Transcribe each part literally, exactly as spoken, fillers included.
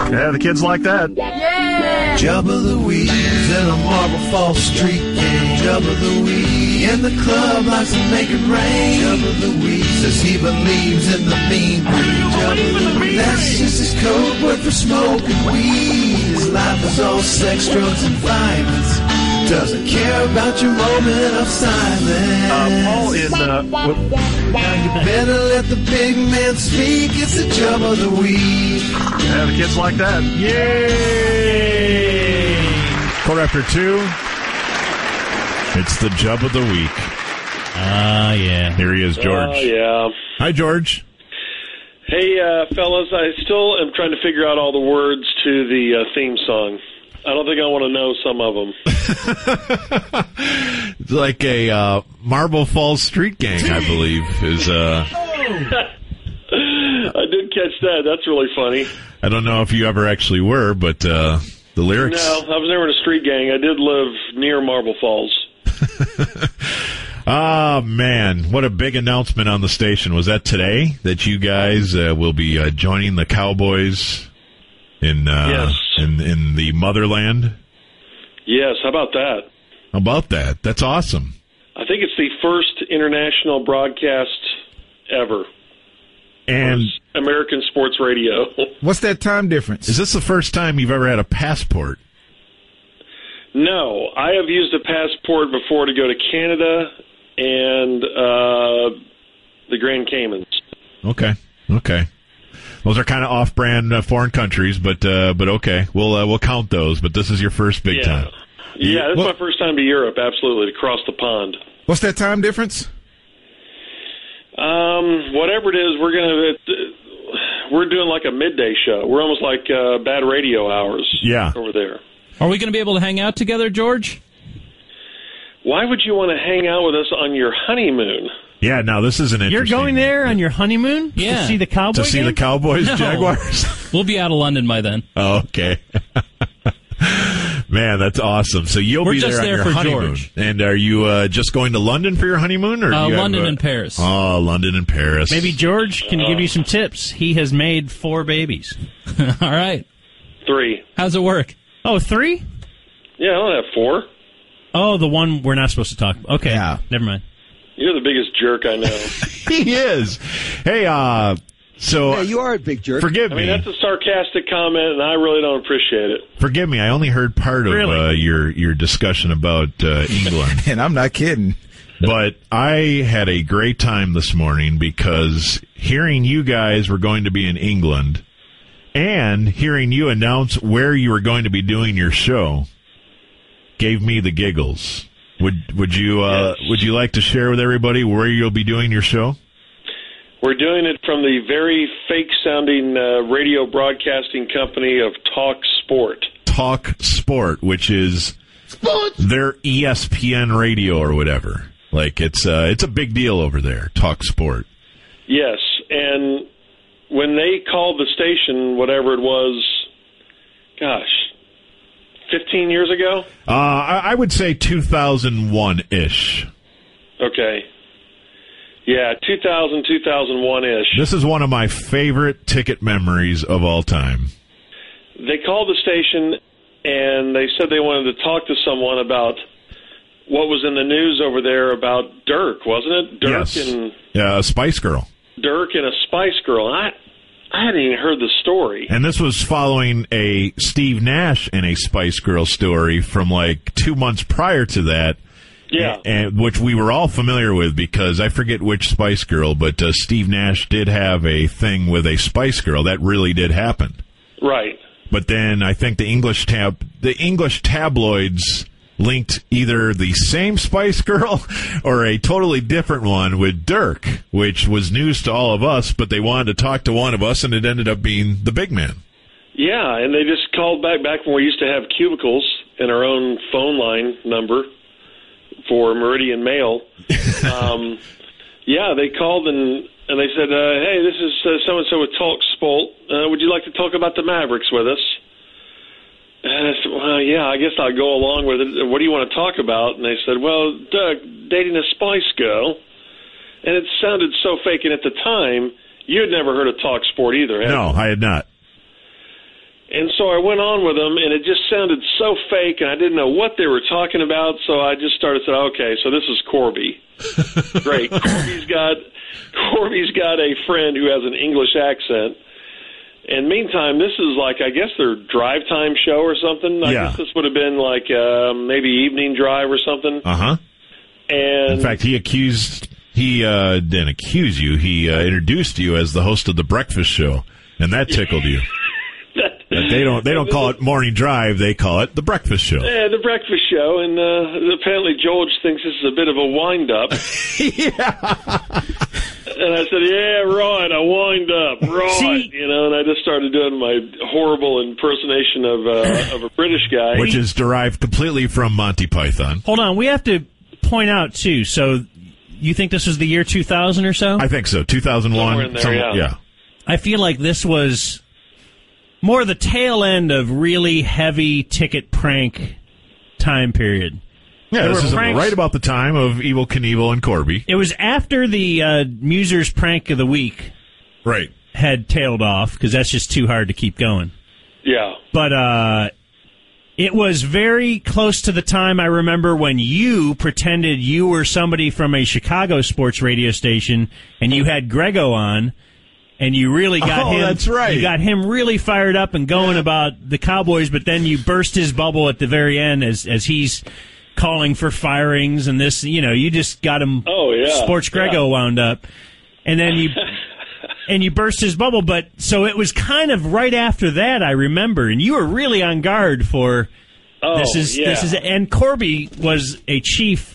Yeah, the kids like that. Yeah! Jubba Louise in a Marble Falls street game. Jubba Louise in the club likes to make it rain. Jubba Louise says he believes in the mean green. Jubba Louise, that's just his code word for smoking weed. His life is all sex, drugs, and violence. Doesn't care about your moment of silence. Uh, Paul in... Uh, now you better let the big man speak. It's the Jubba Louise. Yeah, the kids like that. Yay! Quarter after two. It's the Jub of the Week. Ah, uh, yeah. Here he is, George. Oh, uh, yeah. Hi, George. Hey, uh, fellas, I still am trying to figure out all the words to the uh, theme song. I don't think I want to know some of them. It's like a uh, Marble Falls Street Gang, I believe, is... Uh... I did catch that. That's really funny. I don't know if you ever actually were, but uh, the lyrics... No, I was never in a street gang. I did live near Marble Falls. Ah, man, what a big announcement on the station. Was that today that you guys uh, will be uh, joining the Cowboys in, uh, yes. in in the motherland? Yes, how about that? How about that? That's awesome. I think it's the first international broadcast ever. And American sports radio. What's that time difference? Is this the first time you've ever had a passport? No, I have used a passport before to go to Canada and uh, the Grand Caymans. Okay, okay. Those are kind of off-brand uh, foreign countries, but uh, but okay, we'll uh, we'll count those. But this is your first big yeah. time. Yeah, this is what? my first time to Europe. Absolutely, to cross the pond. What's that time difference? Um, whatever it is, we're gonna we're doing like a midday show. We're almost like uh, bad radio hours. Yeah. Over there. Are we going to be able to hang out together, George? Why would you want to hang out with us on your honeymoon? Yeah, now this is an interesting... You're going there on your honeymoon? Yeah. To see the Cowboys To see game? the Cowboys, No. Jaguars? We'll be out of London by then. Oh, okay. Man, that's awesome. So you'll We're be there just on there your for honeymoon. George. And are you uh, just going to London for your honeymoon? Or Uh, do you London have, uh, and Paris. Oh, London and Paris. Maybe George can give you some tips. He has made four babies. All right. Three. How's it work? Oh, three? Yeah, I don't have four. Oh, the one we're not supposed to talk about. Okay, Yeah. never mind. You're the biggest jerk I know. He is. Hey, uh, so... Yeah, you are a big jerk. Forgive I me. mean, that's a sarcastic comment, and I really don't appreciate it. Forgive me. I only heard part of Really? uh, your, your discussion about uh, England. And I'm not kidding. But I had a great time this morning because hearing you guys were going to be in England and hearing you announce where you were going to be doing your show gave me the giggles. Would would you uh, Yes. would you like to share with everybody where you'll be doing your show? We're doing it from the very fake-sounding uh, radio broadcasting company of Talk Sport. Talk Sport, which is their E S P N radio or whatever. Like it's uh, it's a big deal over there. Talk Sport. Yes, and when they called the station, whatever it was, gosh, fifteen years ago? Uh, I, I would say two thousand one ish. Okay. Yeah, two thousand, two thousand one-ish. This is one of my favorite ticket memories of all time. They called the station, and they said they wanted to talk to someone about what was in the news over there about Dirk, wasn't it? Dirk yes. and Yeah, a Spice Girl. Dirk and a Spice Girl. And I, I hadn't even heard the story. And this was following a Steve Nash and a Spice Girl story from like two months prior to that. Yeah. And, which we were all familiar with because I forget which Spice Girl, but uh, Steve Nash did have a thing with a Spice Girl. That really did happen. Right. But then I think the English tab, the English tabloids linked either the same Spice Girl or a totally different one with Dirk, which was news to all of us, but they wanted to talk to one of us, and it ended up being the big man. Yeah, and they just called back back when we used to have cubicles and our own phone line number for Meridian Mail. um, yeah, they called and and they said, uh, "Hey, this is uh, so-and-so with Talk Sport. Uh, would you like to talk about the Mavericks with us?" And I said, "Well, yeah, I guess I'll go along with it. What do you want to talk about?" And they said, "Well, Doug, dating a Spice Girl." And it sounded so fake, and at the time, you had never heard of Talk Sport either, had No, you? I had not. and so I went on with them, and it just sounded so fake, and I didn't know what they were talking about, so I just started saying, okay, so this is Corby. Great. Corby's got, Corby's got a friend who has an English accent. And meantime, this is like, I guess their drive time show or something. I Yeah. guess this would have been like uh, maybe evening drive or something. Uh-huh. And In fact, he accused, he uh, didn't accuse you, he uh, introduced you as the host of The Breakfast Show, and that tickled you. that, That they don't they don't call it Morning Drive, they call it The Breakfast Show. Yeah, the breakfast show, and uh, apparently George thinks this is a bit of a wind-up. Yeah. And I said, yeah, right, a wind-up, right. See- you know, and I just started doing my horrible impersonation of, uh, of a British guy. Which is derived completely from Monty Python. Hold on, we have to point out, too, so you think this was the year two thousand or so? I think so. two thousand one. Somewhere in there, some- yeah. yeah. I feel like this was more the tail end of really heavy ticket prank time period. Yeah, There this were is pranks- right about the time of Evel Knievel and Corby. It was after the uh, Muser's Prank of the Week Right. had tailed off, because that's just too hard to keep going. Yeah. But uh, it was very close to the time I remember when you pretended you were somebody from a Chicago sports radio station, and you had Grego on, and you really got Oh, him. that's right. You got him really fired up and going about the Cowboys, but then you burst his bubble at the very end as as he's calling for firings and this. You know, you just got him. Oh, yeah. Sports Grego Yeah. wound up, and then you. And you burst his bubble, but so it was kind of right after that, I remember, and you were really on guard for Oh, this is yeah. this is and Corby was a chief.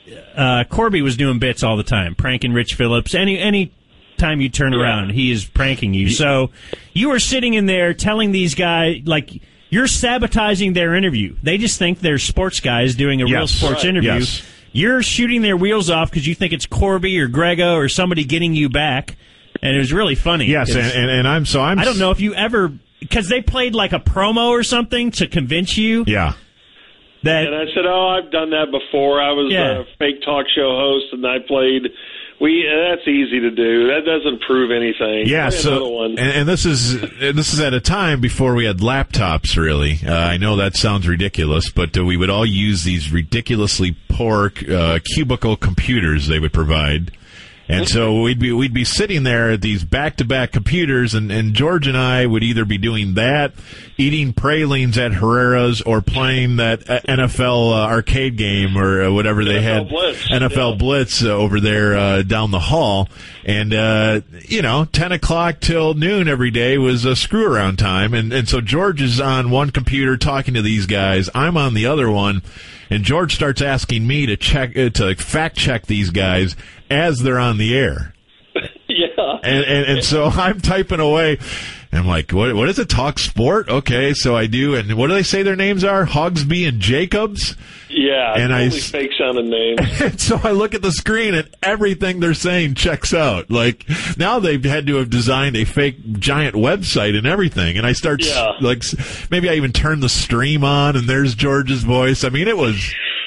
Uh, Corby was doing bits all the time, pranking Rich Phillips. Any any time you turn Yeah. around, he is pranking you. So you were sitting in there telling these guys like you're sabotaging their interview. They just think they're sports guys doing a real Yes. sports Right. interview. Yes. You're shooting their wheels off because you think it's Corby or Grego or somebody getting you back. And it was really funny. Yes, and, 'cause and, and I'm so I'm. I don't know if you ever, because they played like a promo or something to convince you Yeah. that. And I said, oh, I've done that before. I was Yeah. a fake talk show host, and I played. We that's easy to do. That doesn't prove anything. Yeah, Play so another one. and, and this is this is at a time before we had laptops. Really, uh, I know that sounds ridiculous, but uh, we would all use these ridiculously poor uh, cubicle computers they would provide. And so we'd be we'd be sitting there at these back-to-back computers, and, and George and I would either be doing that, eating pralines at Herrera's, or playing that uh, N F L uh, arcade game or uh, whatever they N F L had, Blitz, N F L yeah. Blitz uh, over there uh, down the hall. And uh, you know, ten o'clock till noon every day was a screw around time, and and so George is on one computer talking to these guys. I'm on the other one. And George starts asking me to check uh, to fact check these guys as they're on the air. yeah. And, and and so I'm typing away. And I'm like, what what is it? Talk Sport? Okay, so I do. And what do they say their names are? Hogsby and Jacobs? Yeah, And I totally s- fake sounding names. And so I look at the screen and everything they're saying checks out. Like, now they've had to have designed a fake giant website and everything. And I start, s- Yeah. like, s- maybe I even turn the stream on and there's George's voice. I mean, it was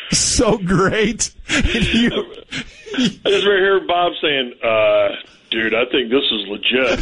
so great. And you, I just hear Bob saying, uh, dude, I think this is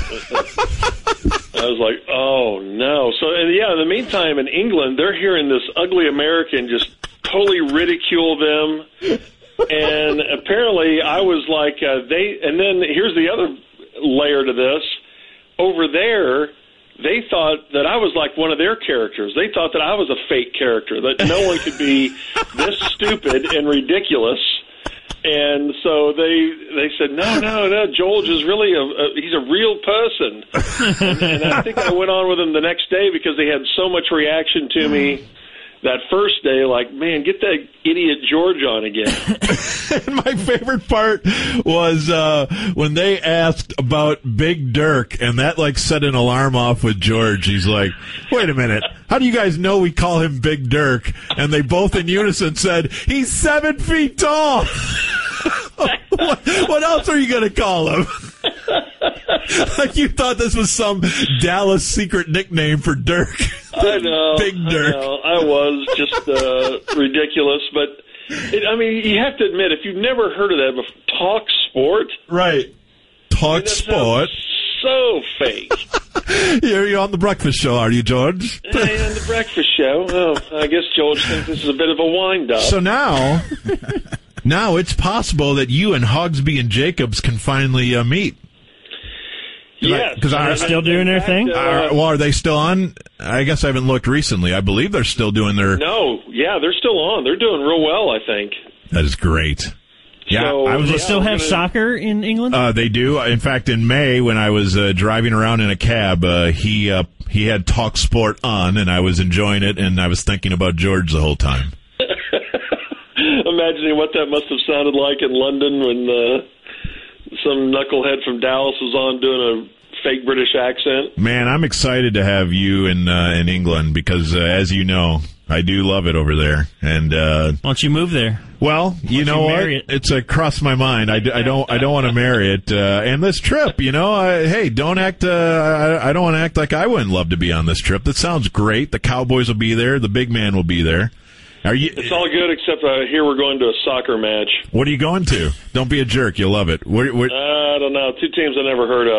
legit. I was like, oh, no. So, and yeah, in the meantime, in England, they're hearing this ugly American just totally ridicule them. And apparently I was like, uh, they, and then here's the other layer to this. Over there, they thought that I was like one of their characters. They thought that I was a fake character, that no one could be this stupid and ridiculous. And so they they said, no, no, no, George is really a, a he's a real person. and, and I think I went on with him the next day because they had so much reaction to me that first day, like, man, get that idiot George on again. and my favorite part was uh, when they asked about Big Dirk, and that, like, set an alarm off with George. He's like, wait a minute, how do you guys know we call him Big Dirk? And they both in unison said, he's seven feet tall. what, what else are you going to call him? Like you thought this was some Dallas secret nickname for Dirk. I know. Big Dirk. I, know. I was just uh, ridiculous, but it, I mean, you have to admit, if you've never heard of that before, Talk Sport. Right. Talk That Sport. sounds so fake. You're, you're on the breakfast show, are you, George? And the breakfast show. Oh, I guess George thinks this is a bit of a wind-up. So now, now it's possible that you and Hogsby and Jacobs can finally uh, meet. yes. Because Are I they still doing their In fact, thing? uh, Are, well, are they still on? I guess I haven't looked recently. I believe they're still doing their. No, yeah, they're still on. They're doing real well, I think. That is great. Yeah, So, I was. Do they yeah, still we're have gonna- soccer in England? Uh, they do. In fact, in May, when I was uh, driving around in a cab, uh, he uh, he had Talk Sport on, and I was enjoying it, and I was thinking about George the whole time. Imagining what that must have sounded like in London when uh, some knucklehead from Dallas was on doing a fake British accent. Man, I'm excited to have you in uh, in England because, uh, as you know, I do love it over there. And uh, Why don't you move there? well, you know you what? marry it? It's uh, crossed my mind. I, d- I don't I don't want to marry it. Uh, and this trip, you know, I, hey, don't act. Uh, I, I don't want to act like I wouldn't love to be on this trip. That sounds great. The Cowboys will be there. The big man will be there. Are you? It's all good except uh, here we're going to a soccer match. What are you going to? Don't be a jerk. You'll love it. What, what, I don't know. Two teams I never heard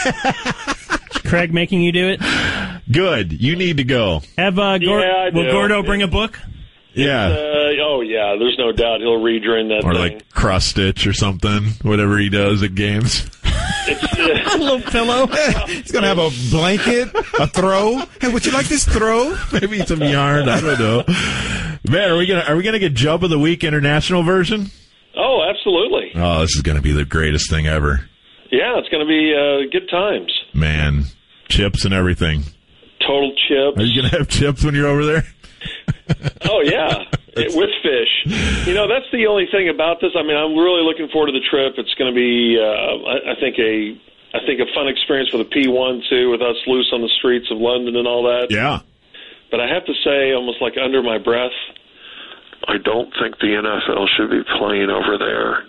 of. Craig making you do it? good. You need to go. Have uh, Gor- Yeah, I will do. Gordo bring a book? Yeah. Uh, oh, yeah, there's no doubt he'll read during that Or thing. like cross stitch or something. Whatever he does at games. It's, uh, A little pillow. He's going to have a blanket, a throw. Hey, would you like this throw? Maybe some yarn. I don't know. Man, are we gonna are we gonna get Jub of the Week international version? oh, absolutely. Oh, this is gonna be the greatest thing ever. Yeah, it's going to be uh, good times. Man, chips and everything. Total chips. Are you gonna have chips when you're over there? Oh, yeah, it, with fish. You know, that's the only thing about this. I mean, I'm really looking forward to the trip. It's going to be, uh, I, I think, a I think a fun experience for the P one, too, with us loose on the streets of London and all that. Yeah. But I have to say, almost like under my breath, I don't think the N F L should be playing over there.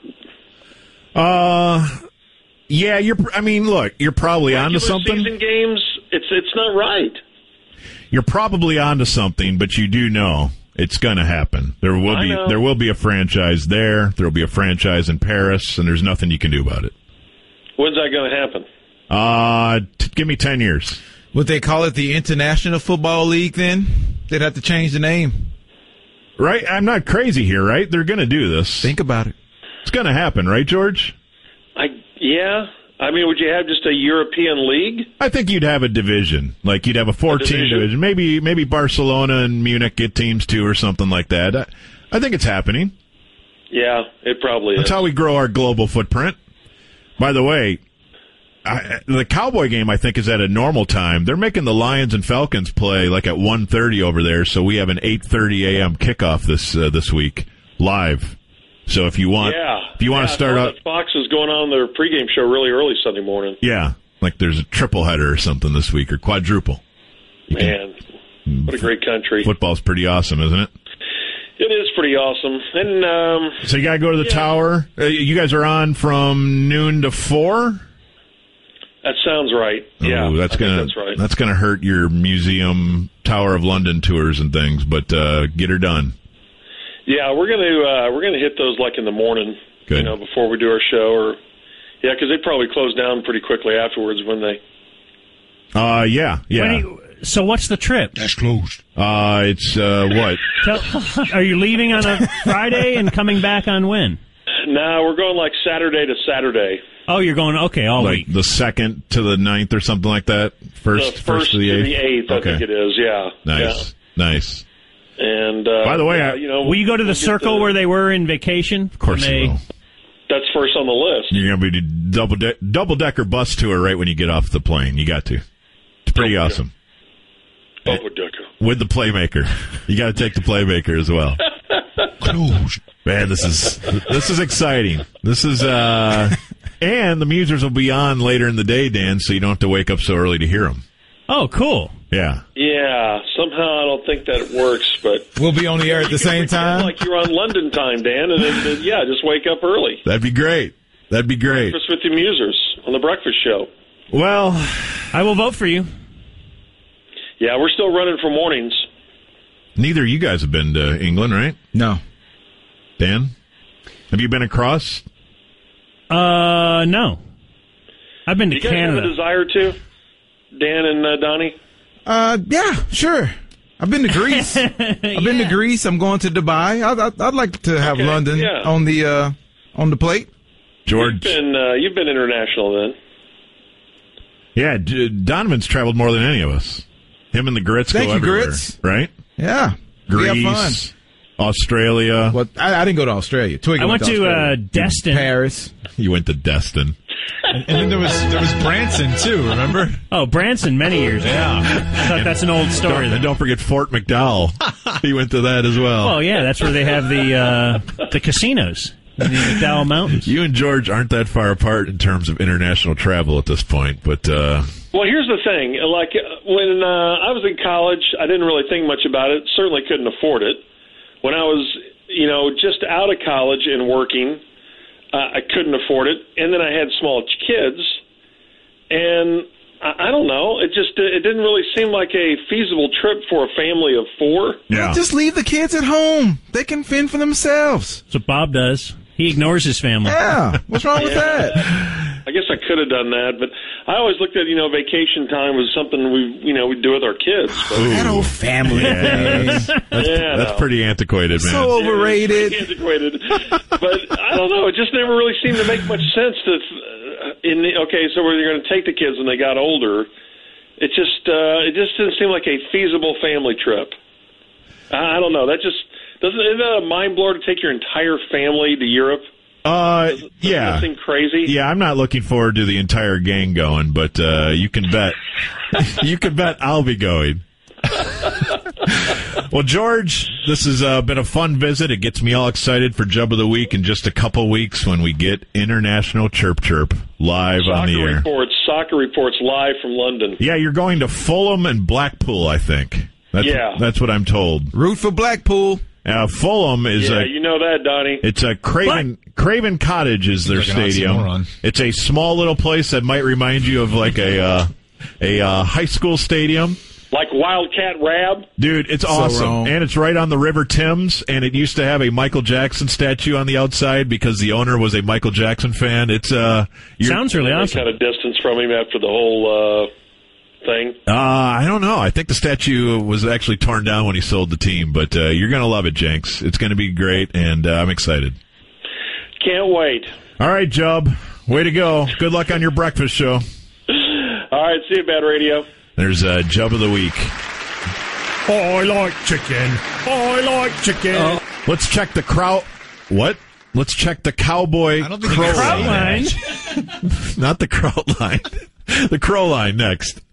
Uh, yeah. You're. I mean, look, you're probably onto Regular something. season games, it's it's not right. You're probably onto something, but you do know it's going to happen. There will I be know. there will be a franchise there. There will be a franchise in Paris, and there's nothing you can do about it. When's that going to happen? Uh, t- give me ten years. Would they call it the International Football League then? They'd have to change the name. Right? I'm not crazy here, right? They're going to do this. Think about it. It's going to happen, right, George? I yeah. I mean, would you have just a European league? I think you'd have a division. Like you'd have a four-team division? division. Maybe maybe Barcelona and Munich get teams too or something like that. I, I think it's happening. Yeah, it probably That's is. how we grow our global footprint. By the way, I, the Cowboy game, I think, is at a normal time. They're making the Lions and Falcons play like at one thirty over there, so we have an eight thirty a.m. kickoff this uh, this week live. So if you want, Yeah. if you want yeah, to start I saw up, that Fox is going on their pregame show really early Sunday morning. yeah, like there's a triple header or something this week or quadruple. You can- Man, what a great country. Football's pretty awesome, isn't it? It is pretty awesome. And um, So you got to go to the Yeah. tower. Uh, you guys are on from noon to four. that sounds right. Yeah, Ooh, that's I think gonna that's right. that's gonna hurt your museum Tower of London tours and things, but uh, get her done. Yeah, we're gonna uh, we're gonna hit those like in the morning, Good. you know, before we do our show, or yeah, because they probably close down pretty quickly afterwards when they. Uh, yeah, yeah. When do you- so what's the trip? That's closed. Uh, it's uh, what? Tell, are you leaving on a Friday and coming back on when? No, we're going like Saturday to Saturday. Oh, you're going, okay, all Like week. the second to the ninth or something like that. First, the first to the eighth. to the eighth, I Okay, think it is. Yeah, nice, nice. Yeah. And uh, By the way, yeah, I- you know, Will you go to the we'll get circle the- where they were in vacation? Of course When you they- will. That's first on the list. You're gonna be double de- double decker bus tour right when you get off the plane. You got to. It's pretty Double awesome. Double decker. With the playmaker, you got to take the playmaker as well. Closed. Man, this is this is exciting. This is uh, and the Musers will be on later in the day, Dan, so you don't have to wake up so early to hear them. Oh, cool. Yeah, Yeah, somehow I don't think that works, but We'll be on the air at you the can same pretend time. like you're on London time, Dan, and then, then, yeah, just wake up early. that'd be great. That'd be great. Breakfast with the Musers on the breakfast show. Well, I will vote for you. Yeah, we're still running for mornings. neither of you guys have been to England, right? No. Dan, have you been across? Uh, no. I've been to you guys Canada. have a desire to, Dan and uh, Donnie? Uh, yeah, sure. I've been to Greece. I've been to Greece. I'm going to Dubai. I'd, I'd, I'd like to have Okay, London yeah. on the uh, on the plate. George. You've been, uh, you've been international then. Yeah, D- Donovan's traveled more than any of us. Him and the Grits Thank go you, everywhere, Grits. right? Yeah, we have fun. Greece, Australia. Well, I, I didn't go to Australia. Twiggy I went to uh, Australia. Destin. Paris. You went to Destin. And then there was there was Branson too. Remember? Oh, Branson, many years ago. I thought that's an old story. Don't, and don't forget Fort McDowell. He went to that as well. Well, yeah, that's where they have the uh, the casinos in the McDowell Mountains. You and George aren't that far apart in terms of international travel at this point, but uh, Well, here's the thing. Like, uh, when uh, I was in college, I didn't really think much about it. Certainly couldn't afford it. When I was, you know, just out of college and working, uh, I couldn't afford it. And then I had small kids. And I, I don't know. It just it didn't really seem like a feasible trip for a family of four. yeah. Just leave the kids at home. They can fend for themselves. That's what Bob does. He ignores his family. Yeah. What's wrong with that? I guess I could have done that, but I always looked at, you know, vacation time was something we, you know, we'd do with our kids. But, That old family thing. That's, yeah, that's no. pretty antiquated, man. So overrated. It's antiquated. But I don't know. It just never really seemed to make much sense. To, uh, in the, okay, so we're going to take the kids when they got older. It just uh, it just didn't seem like a feasible family trip. I, I don't know. That just doesn't. Isn't that a mind blower to take your entire family to Europe? Uh, Doesn't yeah. that seem crazy? Yeah, I'm not looking forward to the entire gang going, but uh, you can bet. you can bet I'll be going. Well, George, this has uh, been a fun visit. It gets me all excited for Jub of the Week in just a couple weeks when we get International Chirp Chirp live on Soccer the air. reports. Soccer reports live from London. Yeah, you're going to Fulham and Blackpool, I think. That's, Yeah. that's what I'm told. Root for Blackpool. Uh, Fulham is Yeah, a. you know that, Donnie. It's a Craven Craven Cottage is their Like an stadium. oxymoron. It's a small little place that might remind you of like a uh, a uh, high school stadium. Like Wildcat Rab. Dude, it's awesome. wrong. And it's right on the River Thames, and it used to have a Michael Jackson statue on the outside because the owner was a Michael Jackson fan. It's uh you're- Sounds really They awesome. kind of distance from him after the whole uh, thing. Uh, I don't know. I think the statue was actually torn down when he sold the team, but uh, you're going to love it, Jenks. It's going to be great, and uh, I'm excited. Can't wait. All right, Jub. Way to go. Good luck on your breakfast show. All right, see you, Bad Radio. There's uh, Jub of the Week. I like chicken. I like chicken. Let's check the crowd. What? Let's check the cowboy I don't think crow you can line. say Line. Not the crow line. The crow line next.